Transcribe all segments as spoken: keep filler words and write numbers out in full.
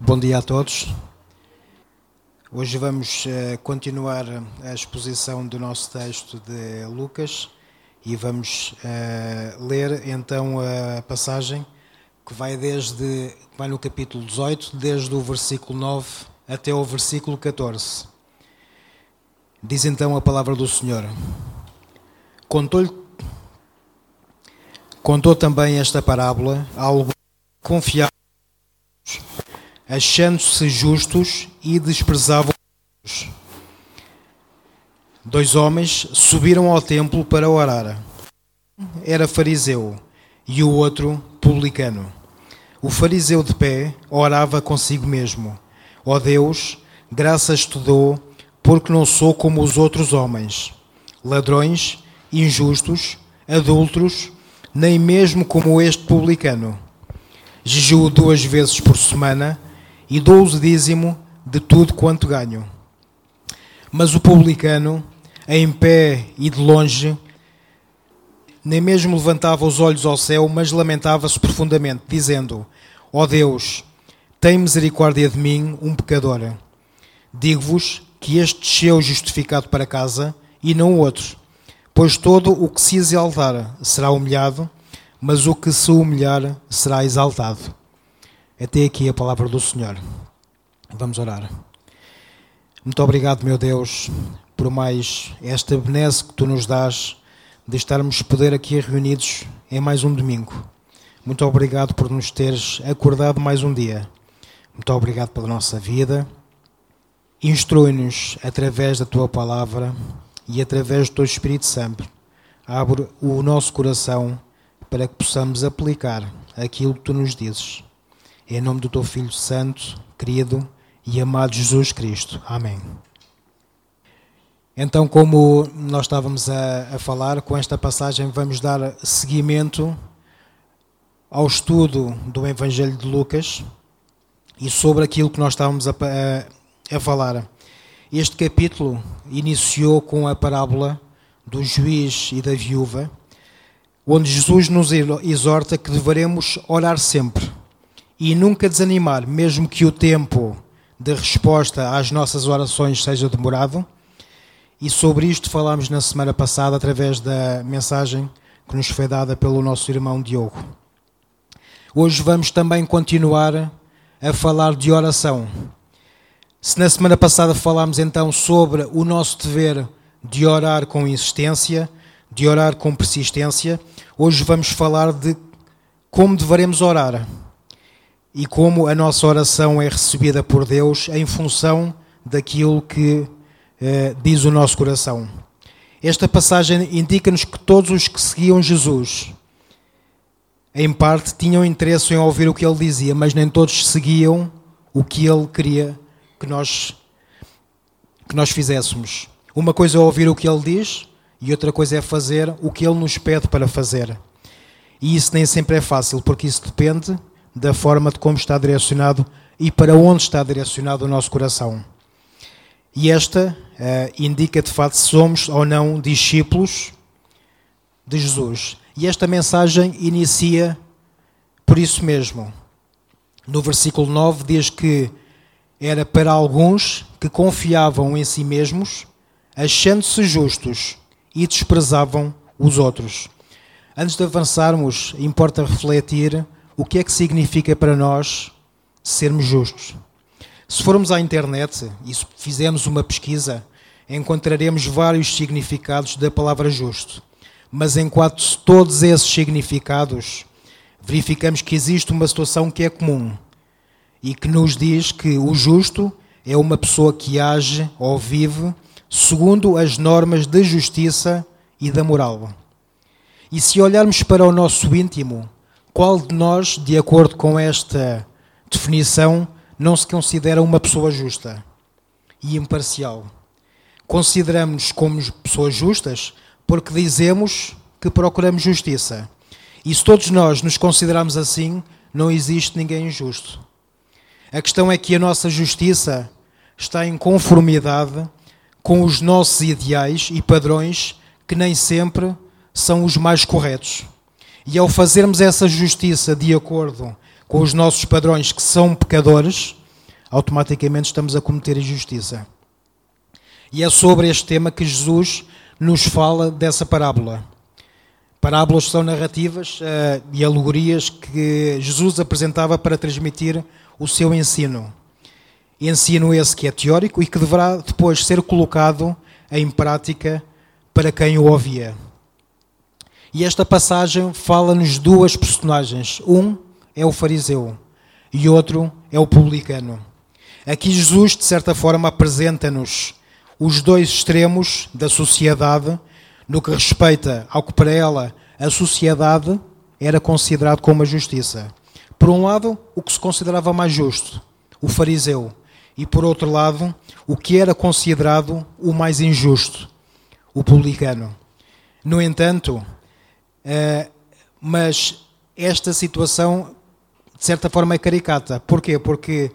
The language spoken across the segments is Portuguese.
Bom dia a todos. Hoje vamos uh, continuar a exposição do nosso texto de Lucas e vamos uh, ler então a passagem que vai desde vai no capítulo dezoito, desde o versículo nove até o versículo catorze. Diz então a palavra do Senhor. Contou-lhe Contou também esta parábola a alguns confiados, achando-se justos e desprezavam os outros. Dois homens subiram ao templo para orar. Era fariseu e o outro publicano. O fariseu de pé orava consigo mesmo: ó Deus, graças te dou, porque não sou como os outros homens, ladrões, injustos, adúlteros, nem mesmo como este publicano. Jejuo duas vezes por semana e dou o dízimo de tudo quanto ganho. Mas o publicano, em pé e de longe, nem mesmo levantava os olhos ao céu, mas lamentava-se profundamente, dizendo: ó Deus, tem misericórdia de mim, um pecador. Digo-vos que este desceu justificado para casa e não o outro. Pois todo o que se exaltar será humilhado, mas o que se humilhar será exaltado. Até aqui a palavra do Senhor. Vamos orar. Muito obrigado, meu Deus, por mais esta benesse que Tu nos dás de estarmos poder aqui reunidos em mais um domingo. Muito obrigado por nos teres acordado mais um dia. Muito obrigado pela nossa vida. Instrui-nos através da Tua palavra e através do Teu Espírito Santo. Abre o nosso coração para que possamos aplicar aquilo que Tu nos dizes. Em nome do Teu Filho Santo, querido e amado Jesus Cristo. Amém. Então, como nós estávamos a, a falar, com esta passagem vamos dar seguimento ao estudo do Evangelho de Lucas e sobre aquilo que nós estávamos a, a, a falar. Este capítulo iniciou com a parábola do juiz e da viúva, onde Jesus nos exorta que devemos orar sempre e nunca desanimar, mesmo que o tempo de resposta às nossas orações seja demorado. E sobre isto falámos na semana passada através da mensagem que nos foi dada pelo nosso irmão Diogo. Hoje vamos também continuar a falar de oração. Se na semana passada falámos então sobre o nosso dever de orar com insistência, de orar com persistência, hoje vamos falar de como devemos orar e como a nossa oração é recebida por Deus em função daquilo que eh, diz o nosso coração. Esta passagem indica-nos que todos os que seguiam Jesus, em parte, tinham interesse em ouvir o que ele dizia, mas nem todos seguiam o que ele queria que nós, que nós fizéssemos. Uma coisa é ouvir o que ele diz e outra coisa é fazer o que ele nos pede para fazer. E isso nem sempre é fácil, porque isso depende da forma de como está direcionado e para onde está direcionado o nosso coração. E esta uh, indica de facto se somos ou não discípulos de Jesus. E esta mensagem inicia por isso mesmo. No versículo nove diz que era para alguns que confiavam em si mesmos, achando-se justos e desprezavam os outros. Antes de avançarmos, importa refletir o que é que significa para nós sermos justos. Se formos à internet e se fizermos uma pesquisa, encontraremos vários significados da palavra justo. Mas enquanto todos esses significados, verificamos que existe uma situação que é comum e que nos diz que o justo é uma pessoa que age ou vive segundo as normas da justiça e da moral. E se olharmos para o nosso íntimo, qual de nós, de acordo com esta definição, não se considera uma pessoa justa e imparcial? Consideramos-nos como pessoas justas porque dizemos que procuramos justiça. E se todos nós nos considerarmos assim, não existe ninguém injusto. A questão é que a nossa justiça está em conformidade com os nossos ideais e padrões que nem sempre são os mais corretos. E ao fazermos essa justiça de acordo com os nossos padrões, que são pecadores, automaticamente estamos a cometer injustiça. E é sobre este tema que Jesus nos fala dessa parábola. Parábolas são narrativas uh, e alegorias que Jesus apresentava para transmitir o seu ensino. Ensino esse que é teórico e que deverá depois ser colocado em prática para quem o ouvia. E esta passagem fala-nos de duas personagens. Um é o fariseu e outro é o publicano. Aqui Jesus, de certa forma, apresenta-nos os dois extremos da sociedade no que respeita ao que para ela a sociedade era considerado como a justiça. Por um lado, o que se considerava mais justo, o fariseu, e por outro lado, o que era considerado o mais injusto, o publicano. No entanto, uh, mas esta situação, de certa forma, é caricata. Porquê? Porque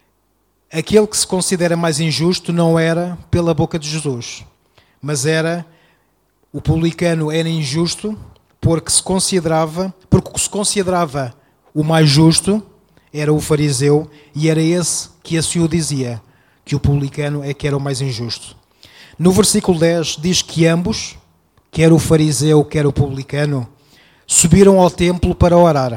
aquele que se considera mais injusto não era pela boca de Jesus, mas era o publicano era injusto porque se considerava, porque o que se considerava o mais justo era o fariseu e era esse que assim o dizia, que o publicano é que era o mais injusto. No versículo dez diz que ambos, quer o fariseu, quer o publicano, subiram ao templo para orar.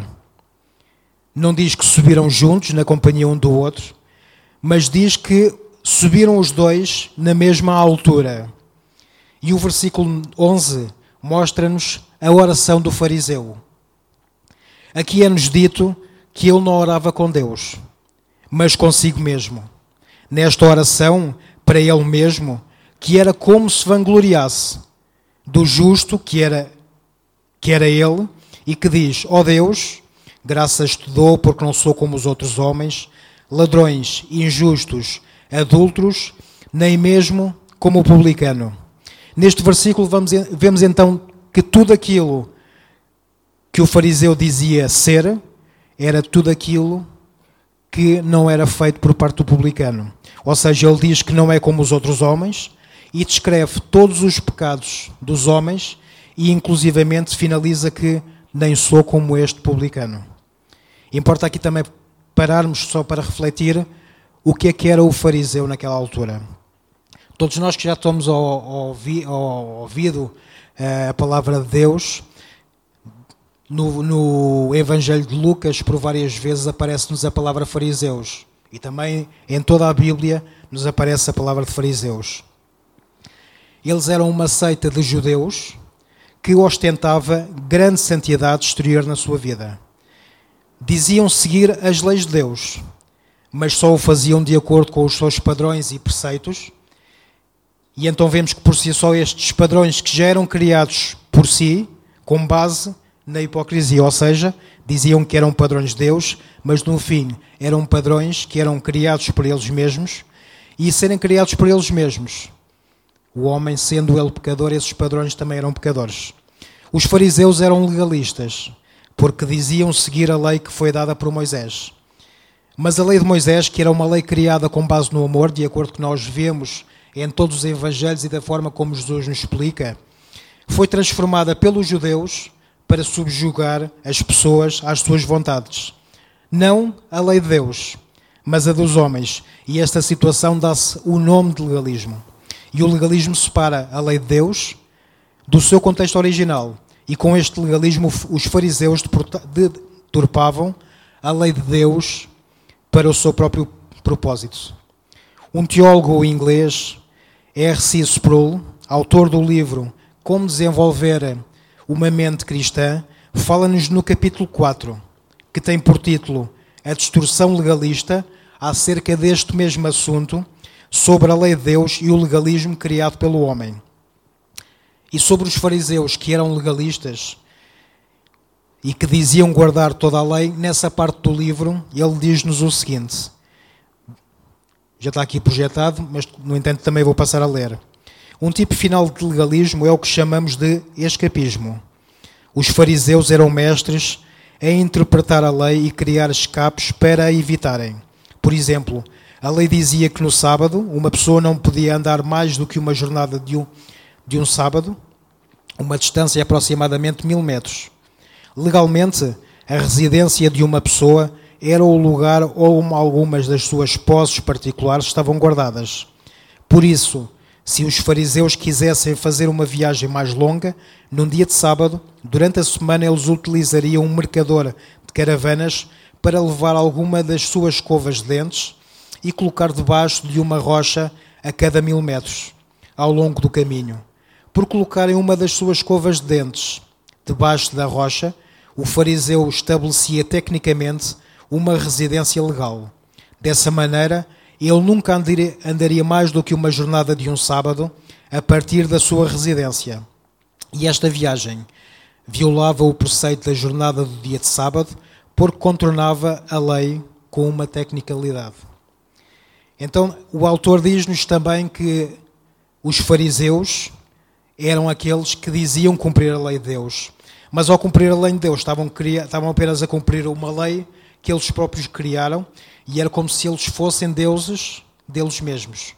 Não diz que subiram juntos, na companhia um do outro, mas diz que subiram os dois na mesma altura. E o versículo onze mostra-nos a oração do fariseu. Aqui é-nos dito que ele não orava com Deus, mas consigo mesmo. Nesta oração, para ele mesmo, que era como se vangloriasse do justo que era, que era ele, e que diz: ó Deus, graças te dou porque não sou como os outros homens, ladrões, injustos, adúlteros, nem mesmo como o publicano. Neste versículo vamos, vemos então que tudo aquilo que o fariseu dizia ser, era tudo aquilo que não era feito por parte do publicano. Ou seja, ele diz que não é como os outros homens e descreve todos os pecados dos homens e inclusivamente finaliza que nem sou como este publicano. Importa aqui também pararmos só para refletir o que é que era o fariseu naquela altura. Todos nós que já estamos ao, ao, ao ouvido a palavra de Deus, no, no Evangelho de Lucas, por várias vezes aparece-nos a palavra fariseus. E também em toda a Bíblia nos aparece a palavra de fariseus. Eles eram uma seita de judeus que ostentava grande santidade exterior na sua vida. Diziam seguir as leis de Deus, mas só o faziam de acordo com os seus padrões e preceitos. E então vemos que por si só estes padrões que já eram criados por si, com base na hipocrisia, ou seja, diziam que eram padrões de Deus, mas no fim eram padrões que eram criados por eles mesmos, e serem criados por eles mesmos, o homem sendo ele pecador, esses padrões também eram pecadores. Os fariseus eram legalistas, porque diziam seguir a lei que foi dada por Moisés. Mas a lei de Moisés, que era uma lei criada com base no amor, de acordo com que nós vemos em todos os evangelhos e da forma como Jesus nos explica, foi transformada pelos judeus para subjugar as pessoas às suas vontades. Não a lei de Deus, mas a dos homens. E esta situação dá-se o nome de legalismo. E o legalismo separa a lei de Deus do seu contexto original. E com este legalismo os fariseus deturpavam a lei de Deus para o seu próprio propósito. Um teólogo inglês, R C Sproul, autor do livro Como Desenvolver uma Mente Cristã, fala-nos no capítulo quatro, que tem por título A Distorção Legalista, acerca deste mesmo assunto, sobre a lei de Deus e o legalismo criado pelo homem. E sobre os fariseus que eram legalistas e que diziam guardar toda a lei, nessa parte do livro ele diz-nos o seguinte, já está aqui projetado, mas no entanto também vou passar a ler. Um tipo final de legalismo é o que chamamos de escapismo. Os fariseus eram mestres em interpretar a lei e criar escapes para a evitarem. Por exemplo, a lei dizia que no sábado uma pessoa não podia andar mais do que uma jornada de um, de um sábado, uma distância de aproximadamente mil metros. Legalmente, a residência de uma pessoa era o lugar onde algumas das suas posses particulares estavam guardadas. Por isso, se os fariseus quisessem fazer uma viagem mais longa, num dia de sábado, durante a semana eles utilizariam um mercador de caravanas para levar alguma das suas escovas de dentes e colocar debaixo de uma rocha a cada mil metros, ao longo do caminho. Por colocarem uma das suas escovas de dentes debaixo da rocha, o fariseu estabelecia tecnicamente uma residência legal. Dessa maneira, ele nunca andaria, andaria mais do que uma jornada de um sábado a partir da sua residência. E esta viagem violava o preceito da jornada do dia de sábado porque contornava a lei com uma tecnicalidade. Então, o autor diz-nos também que os fariseus eram aqueles que diziam cumprir a lei de Deus. Mas ao cumprir a lei de Deus, estavam, estavam apenas a cumprir uma lei que eles próprios criaram e era como se eles fossem deuses deles mesmos.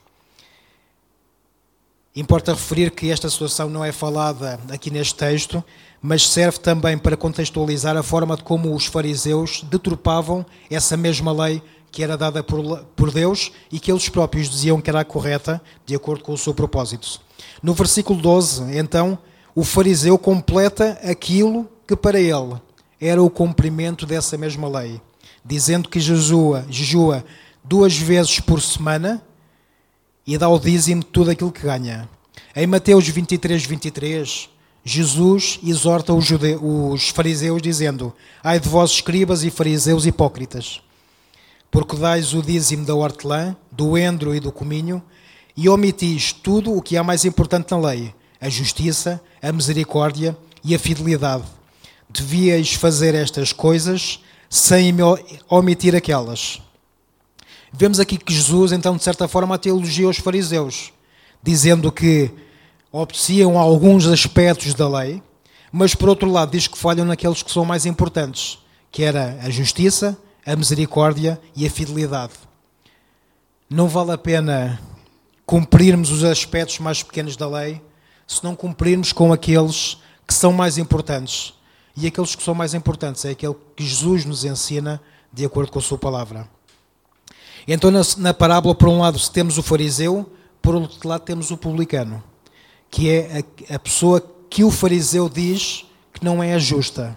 Importa referir que esta situação não é falada aqui neste texto, mas serve também para contextualizar a forma de como os fariseus deturpavam essa mesma lei que era dada por, por Deus e que eles próprios diziam que era a correta, de acordo com o seu propósito. No versículo doze, então, o fariseu completa aquilo que para ele era o cumprimento dessa mesma lei, dizendo que jejua, jejua duas vezes por semana e dá o dízimo de tudo aquilo que ganha. Em Mateus vinte e três, vinte e três, Jesus exorta os, judeus, os fariseus dizendo: ai de vós, escribas e fariseus hipócritas, porque dais o dízimo da hortelã, do endro e do cominho, e omitis tudo o que há mais importante na lei, a justiça, a misericórdia e a fidelidade. Devíeis fazer estas coisas sem omitir aquelas. Vemos aqui que Jesus, então, de certa forma, até elogia os fariseus, dizendo que obedeciam a alguns aspectos da lei, mas, por outro lado, diz que falham naqueles que são mais importantes, que era a justiça, a misericórdia e a fidelidade. Não vale a pena cumprirmos os aspectos mais pequenos da lei se não cumprirmos com aqueles que são mais importantes. E aqueles que são mais importantes é aquele que Jesus nos ensina de acordo com a sua palavra. Então, na, na parábola, por um lado, temos o fariseu, por outro lado, temos o publicano, que é a, a pessoa que o fariseu diz que não é a justa.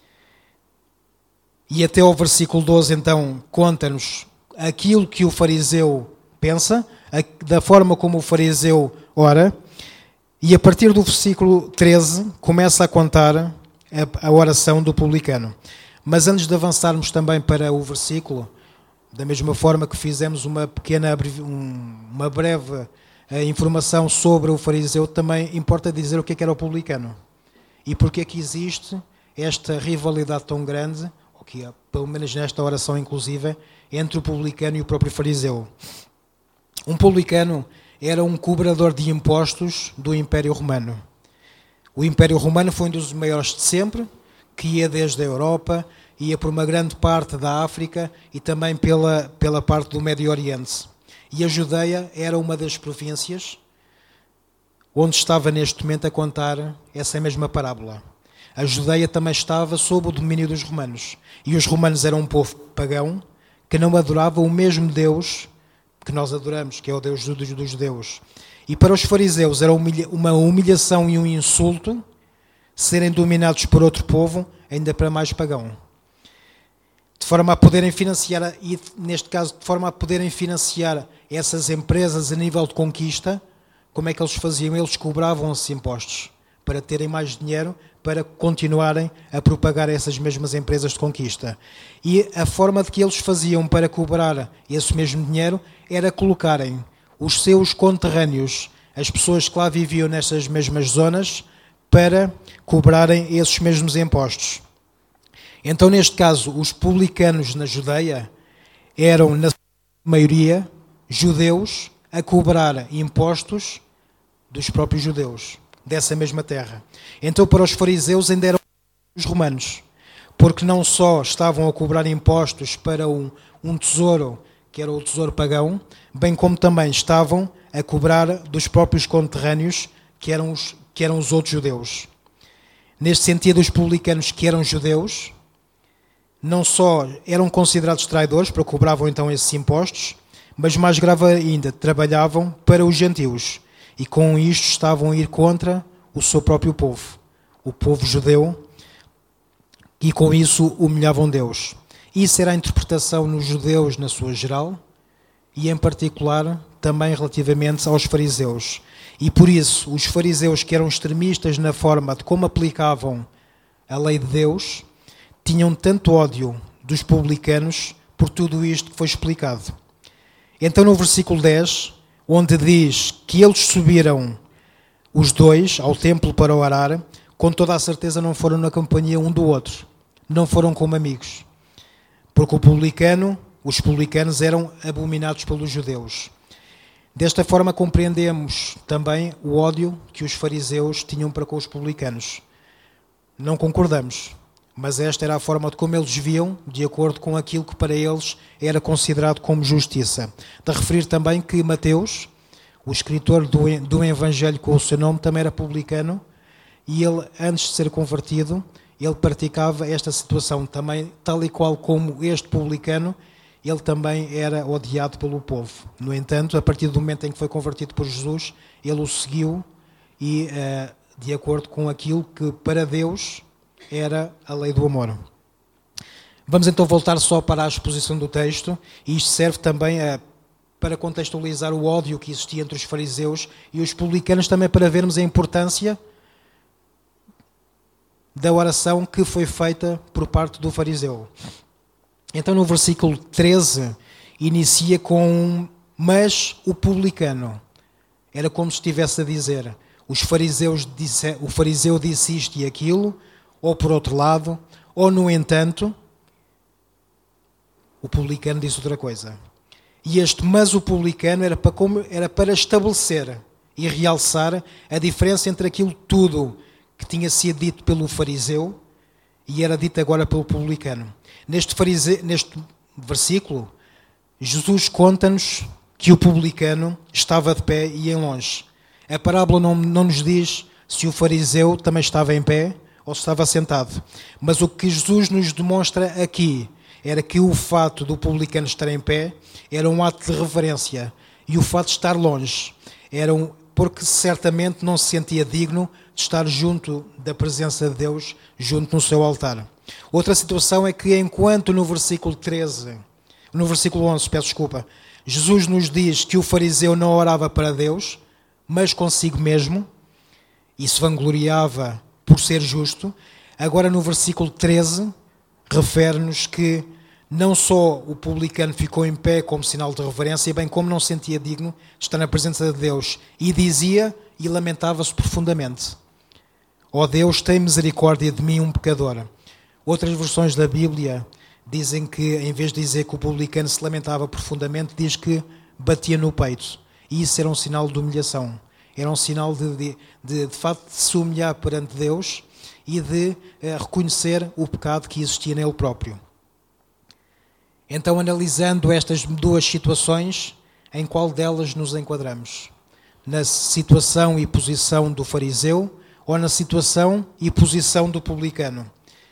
E até ao versículo doze, então, conta-nos aquilo que o fariseu pensa, a, da forma como o fariseu ora, e a partir do versículo treze começa a contar a, a oração do publicano. Mas antes de avançarmos também para o versículo, da mesma forma que fizemos uma pequena, uma breve informação sobre o fariseu, também importa dizer o que é que era o publicano. E porque é que existe esta rivalidade tão grande, ou que é, pelo menos nesta oração inclusive, entre o publicano e o próprio fariseu. Um publicano era um cobrador de impostos do Império Romano. O Império Romano foi um dos maiores de sempre, que ia desde a Europa, ia por uma grande parte da África e também pela, pela parte do Médio Oriente. E a Judeia era uma das províncias onde estava neste momento a contar essa mesma parábola. A Judeia também estava sob o domínio dos romanos. E os romanos eram um povo pagão que não adorava o mesmo Deus que nós adoramos, que é o Deus dos judeus. E para os fariseus era uma humilhação e um insulto serem dominados por outro povo, ainda para mais pagão. De forma a poderem financiar, e neste caso, de forma a poderem financiar essas empresas a nível de conquista, como é que eles faziam? Eles cobravam esses impostos para terem mais dinheiro, para continuarem a propagar essas mesmas empresas de conquista. E a forma de que eles faziam para cobrar esse mesmo dinheiro era colocarem os seus conterrâneos, as pessoas que lá viviam nestas mesmas zonas, para cobrarem esses mesmos impostos. Então, neste caso, os publicanos na Judeia eram, na maioria, judeus a cobrar impostos dos próprios judeus, dessa mesma terra. Então, para os fariseus ainda eram os romanos, porque não só estavam a cobrar impostos para um, um tesouro, que era o tesouro pagão, bem como também estavam a cobrar dos próprios conterrâneos, que eram os, que eram os outros judeus. Neste sentido, os publicanos que eram judeus não só eram considerados traidores, porque cobravam então esses impostos, mas mais grave ainda, trabalhavam para os gentios e com isto estavam a ir contra o seu próprio povo, o povo judeu, e com isso humilhavam Deus. Isso era a interpretação nos judeus na sua geral e em particular também relativamente aos fariseus. E por isso os fariseus, que eram extremistas na forma de como aplicavam a lei de Deus, tinham tanto ódio dos publicanos por tudo isto que foi explicado. Então no versículo dez, onde diz que eles subiram os dois ao templo para orar, com toda a certeza não foram na companhia um do outro, não foram como amigos, porque o publicano, os publicanos eram abominados pelos judeus. Desta forma compreendemos também o ódio que os fariseus tinham para com os publicanos. Não concordamos, mas esta era a forma de como eles viam, de acordo com aquilo que para eles era considerado como justiça. De referir também que Mateus, o escritor do, do Evangelho com o seu nome, também era publicano, e ele, antes de ser convertido, ele praticava esta situação também, tal e qual como este publicano, ele também era odiado pelo povo. No entanto, a partir do momento em que foi convertido por Jesus, ele o seguiu e, uh, de acordo com aquilo que para Deus era a lei do amor. Vamos então voltar só para a exposição do texto, e isto serve também a, para contextualizar o ódio que existia entre os fariseus e os publicanos, também para vermos a importância da oração que foi feita por parte do fariseu. Então no versículo treze inicia com mas o publicano. Era como se estivesse a dizer, os fariseus disse, o fariseu disse isto e aquilo, ou por outro lado, ou no entanto, o publicano disse outra coisa. E este mas o publicano era para, como, era para estabelecer e realçar a diferença entre aquilo tudo que tinha sido dito pelo fariseu e era dito agora pelo publicano. Neste, farise... Neste versículo, Jesus conta-nos que o publicano estava de pé e em longe. A parábola não, não nos diz se o fariseu também estava em pé ou se estava sentado. Mas o que Jesus nos demonstra aqui era que o fato do publicano estar em pé era um ato de reverência e o fato de estar longe era um, porque certamente não se sentia digno de estar junto da presença de Deus, junto no seu altar. Outra situação é que enquanto no versículo treze, no versículo onze, peço desculpa, Jesus nos diz que o fariseu não orava para Deus, mas consigo mesmo, e se vangloriava por ser justo, agora no versículo treze, refere-nos que não só o publicano ficou em pé como sinal de reverência, bem como não se sentia digno de estar na presença de Deus, e dizia e lamentava-se profundamente: ó Deus, tem misericórdia de mim, um pecador. Outras versões da Bíblia dizem que, em vez de dizer que o publicano se lamentava profundamente, diz que batia no peito. E isso era um sinal de humilhação. Era um sinal de, de, de, de facto, de se humilhar perante Deus e de eh, reconhecer o pecado que existia nele próprio. Então, analisando estas duas situações, em qual delas nos enquadramos? Na situação e posição do fariseu ou na situação e posição do publicano?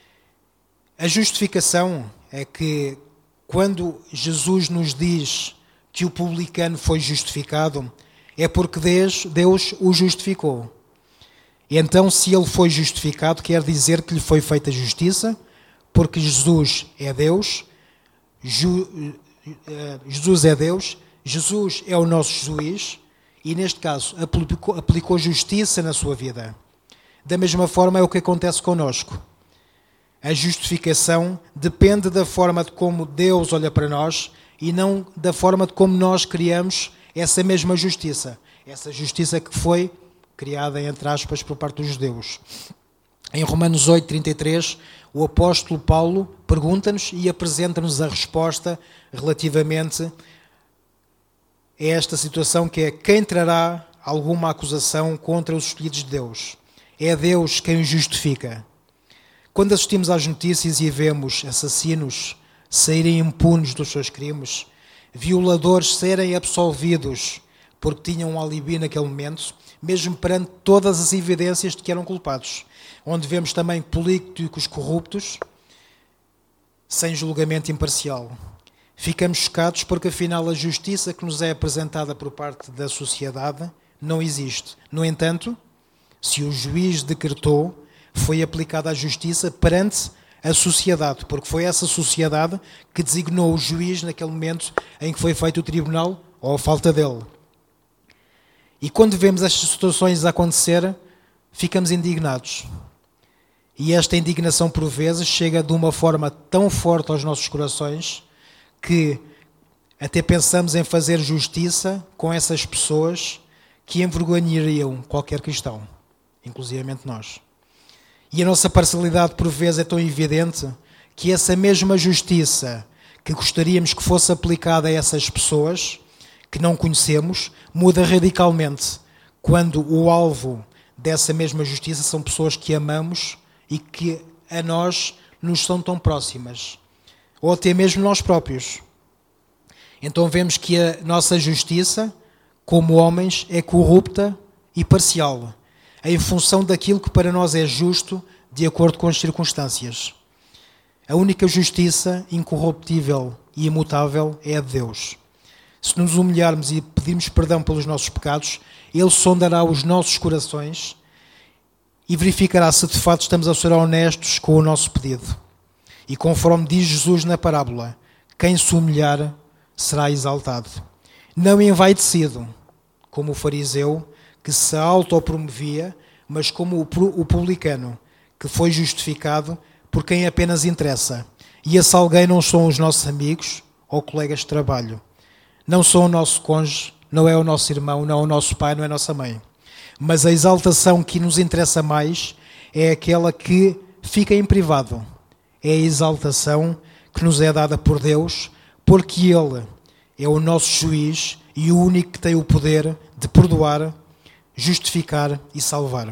A justificação é que quando Jesus nos diz que o publicano foi justificado, é porque Deus, Deus o justificou. E então, se ele foi justificado, quer dizer que lhe foi feita justiça, porque Jesus é Deus, Ju, Jesus é Deus, Jesus é o nosso juiz, e neste caso aplicou, aplicou justiça na sua vida. Da mesma forma é o que acontece connosco. A justificação depende da forma de como Deus olha para nós e não da forma de como nós criamos essa mesma justiça. Essa justiça que foi criada, entre aspas, por parte dos judeus. Em Romanos oito, trinta e três, o apóstolo Paulo pergunta-nos e apresenta-nos a resposta relativamente a esta situação, que é: quem trará alguma acusação contra os escolhidos de Deus? É Deus quem os justifica. Quando assistimos às notícias e vemos assassinos saírem impunes dos seus crimes, violadores serem absolvidos porque tinham um alibi naquele momento, mesmo perante todas as evidências de que eram culpados, onde vemos também políticos corruptos sem julgamento imparcial. Ficamos chocados porque, afinal, a justiça que nos é apresentada por parte da sociedade não existe. No entanto, se o juiz decretou, foi aplicada a justiça perante a sociedade, porque foi essa sociedade que designou o juiz naquele momento em que foi feito o tribunal, ou a falta dele. E quando vemos estas situações acontecer, ficamos indignados. E esta indignação, por vezes, chega de uma forma tão forte aos nossos corações que até pensamos em fazer justiça com essas pessoas que envergonhariam qualquer cristão, inclusivamente nós. E a nossa parcialidade, por vezes, é tão evidente que essa mesma justiça que gostaríamos que fosse aplicada a essas pessoas que não conhecemos, muda radicalmente quando o alvo dessa mesma justiça são pessoas que amamos e que a nós nos são tão próximas, ou até mesmo nós próprios. Então vemos que a nossa justiça, como homens, é corrupta e parcial, em função daquilo que para nós é justo, de acordo com as circunstâncias. A única justiça incorruptível e imutável é a de Deus. Se nos humilharmos e pedirmos perdão pelos nossos pecados, Ele sondará os nossos corações e verificará se de fato estamos a ser honestos com o nosso pedido. E conforme diz Jesus na parábola, quem se humilhar será exaltado. Não envaidecido, como o fariseu que se autopromovia, mas como o publicano, que foi justificado por quem apenas interessa. E esse alguém não são os nossos amigos ou colegas de trabalho. Não são o nosso cônjuge, não é o nosso irmão, não é o nosso pai, não é a nossa mãe. Mas a exaltação que nos interessa mais é aquela que fica em privado. É a exaltação que nos é dada por Deus, porque Ele é o nosso juiz e o único que tem o poder de perdoar, justificar e salvar.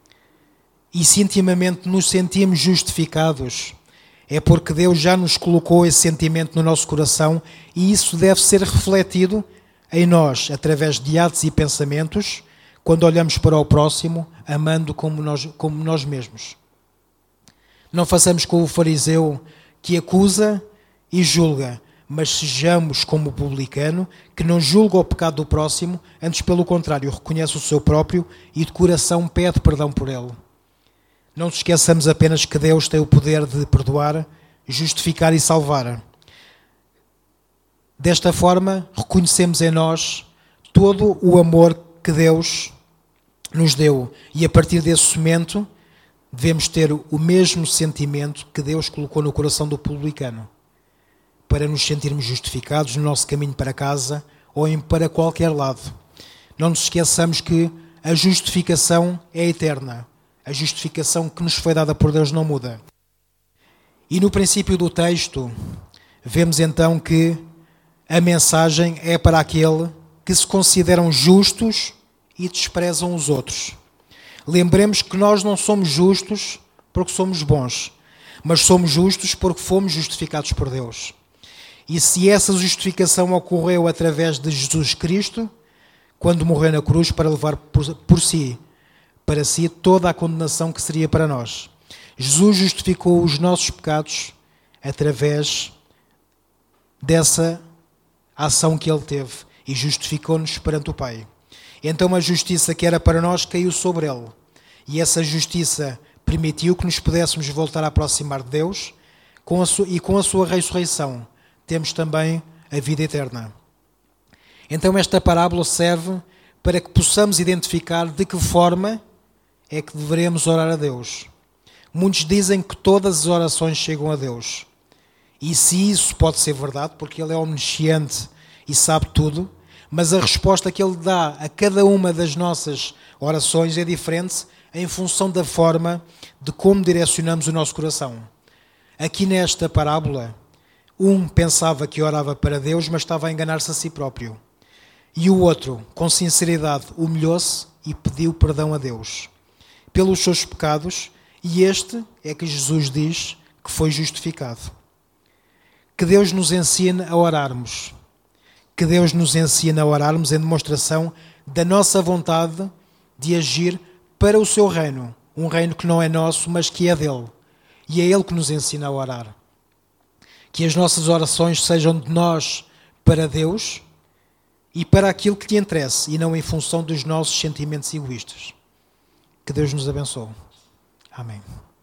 E se intimamente nos sentimos justificados, é porque Deus já nos colocou esse sentimento no nosso coração e isso deve ser refletido em nós, através de atos e pensamentos, quando olhamos para o próximo, amando como nós, como nós mesmos. Não façamos como o fariseu que acusa e julga, mas sejamos como o publicano, que não julga o pecado do próximo, antes pelo contrário, reconhece o seu próprio e de coração pede perdão por ele. Não nos esqueçamos apenas que Deus tem o poder de perdoar, justificar e salvar. Desta forma, reconhecemos em nós todo o amor que Deus nos deu. E a partir desse momento, devemos ter o mesmo sentimento que Deus colocou no coração do publicano, para nos sentirmos justificados no nosso caminho para casa ou em para qualquer lado. Não nos esqueçamos que a justificação é eterna. A justificação que nos foi dada por Deus não muda. E no princípio do texto, vemos então que a mensagem é para aquele que se consideram justos e desprezam os outros. Lembremos que nós não somos justos porque somos bons, mas somos justos porque fomos justificados por Deus. E se essa justificação ocorreu através de Jesus Cristo, quando morreu na cruz para levar por, por si, para si, toda a condenação que seria para nós. Jesus justificou os nossos pecados através dessa ação que Ele teve e justificou-nos perante o Pai. Então a justiça que era para nós caiu sobre Ele. E essa justiça permitiu que nos pudéssemos voltar a aproximar de Deus com a sua, e com a sua ressurreição temos também a vida eterna. Então esta parábola serve para que possamos identificar de que forma é que devemos orar a Deus. Muitos dizem que todas as orações chegam a Deus. E se isso pode ser verdade, porque Ele é omnisciente e sabe tudo, mas a resposta que Ele dá a cada uma das nossas orações é diferente em função da forma de como direcionamos o nosso coração. Aqui nesta parábola, um pensava que orava para Deus, mas estava a enganar-se a si próprio. E o outro, com sinceridade, humilhou-se e pediu perdão a Deus pelos seus pecados, e este é que Jesus diz que foi justificado. Que Deus nos ensine a orarmos. Que Deus nos ensine a orarmos em demonstração da nossa vontade de agir para o seu reino. Um reino que não é nosso, mas que é dele. E é Ele que nos ensina a orar. Que as nossas orações sejam de nós para Deus e para aquilo que lhe interessa e não em função dos nossos sentimentos egoístas. Que Deus nos abençoe. Amém.